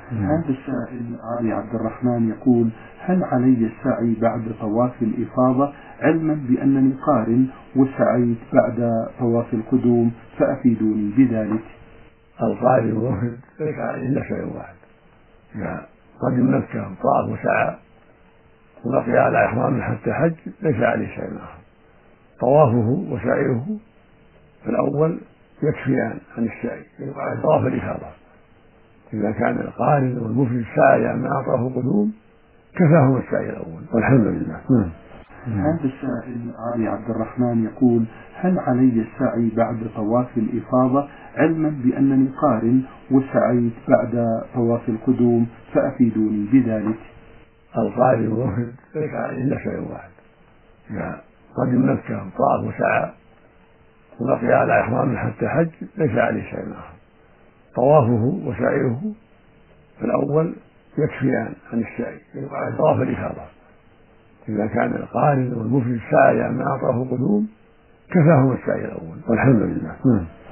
هذا السائل علي عبد الرحمن يقول: هل علي السعي بعد طواف الإفاضة، علما بأنني قارن وسعيت بعد طواف القدوم، فأفيدوني بذلك. القارن والمفرد ليس عليه إلا شيء واحد، إذا قدم مكة وطاف وسعى وبقي على إحرامه حتى حج ليس عليه شيء آخر. طوافه وسعيه في الأول يكفيان عن السعي، يقال طواف الإفاضة. إذا كان القارن والمفرد سعيا مع طواف القدوم كفاهم السعي الأول، والحمد لله. هذا السائل علي عبد الرحمن يقول: هل علي السعي بعد طواف الإفاضة، علما بأنني قارن وسعيت بعد طواف القدوم، فأفيدوني بذلك. القارن والمفرد ليس عليه إلا شيء واحد، إذا قدم مكة وطاف وسعى وبقي على إحرامه حتى حج ليس عليه شيء آخر. طوافه وسعيه في الأول يكفيان عن السعي، يقال طواف الإفاضة. إذا كان القارن والمفرد سعيا مع طواف القدوم كفاهم السعي الأول، والحمد لله.